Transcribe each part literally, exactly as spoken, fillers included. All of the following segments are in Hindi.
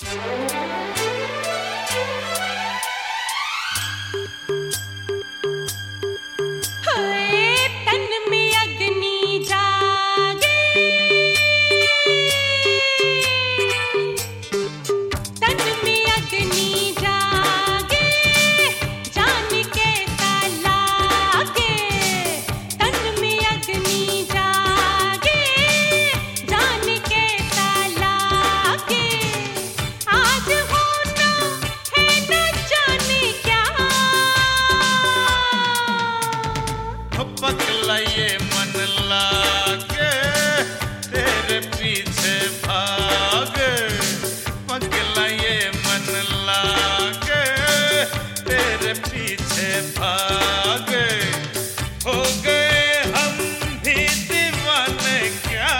पगला ये मन लागे तेरे पीछे भागे, पगला ये मन लागे तेरे पीछे भागे। हो गए हम भी दीवाने क्या,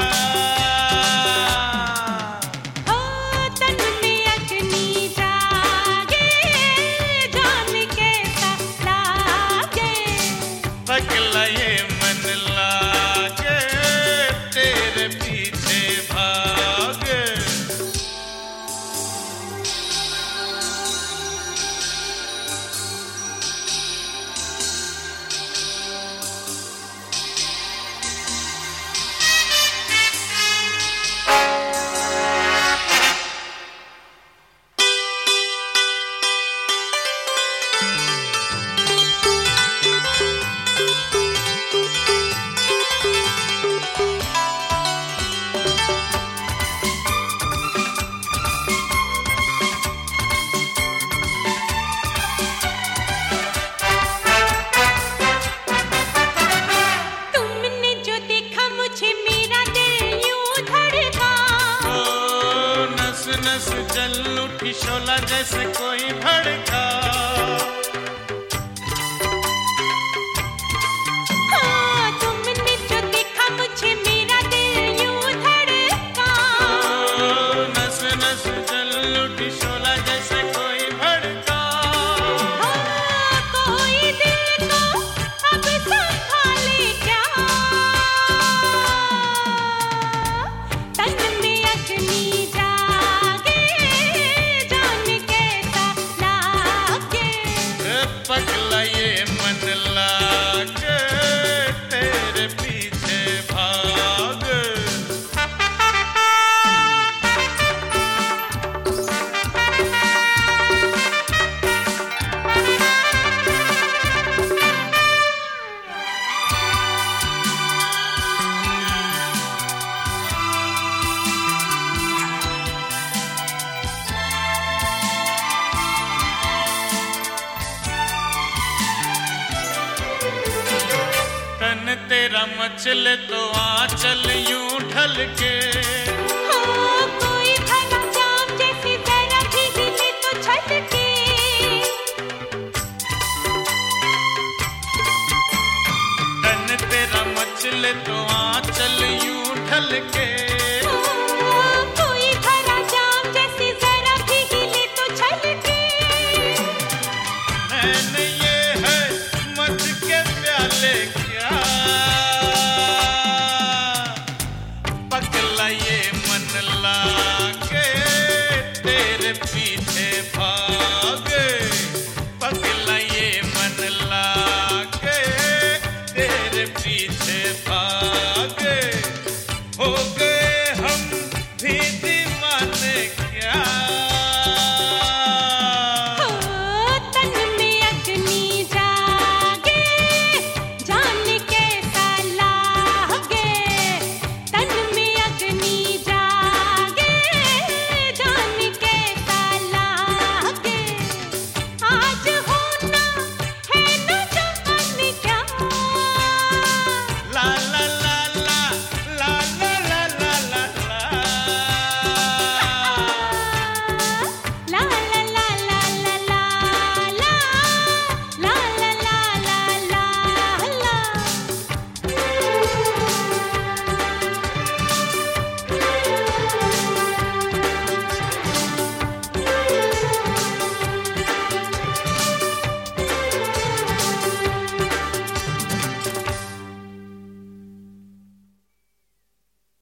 हो तन में अग्नि जागे जान कैसा लागे। पगला ये मन लागे तेरे पीछे भागे। नस जल उठी शोला जैसे कोई भड़का, हाँ तुमने जो देखा मुझे मेरा दिल यूं धड़का। नस नस जल उठी शोला जैसे कोई भड़का। हाँ कोई दिल को अब संभाले क्या, तन में अग्नि पगला ये मन लागे तेरे पीछे भागे। तन तेरा मचले तो आंचल यूं ढल के, हाँ कोई भला जाम जैसी जरा भी हिले तो छलके। तन तेरा मचले तो आंचल यूं ढल के, हाँ कोई भला जाम जैसी जरा भी हिले तो छलके। मैंने ये है मत के प्याले क्या, पगला ये मन लागे तेरे पीछे भागे।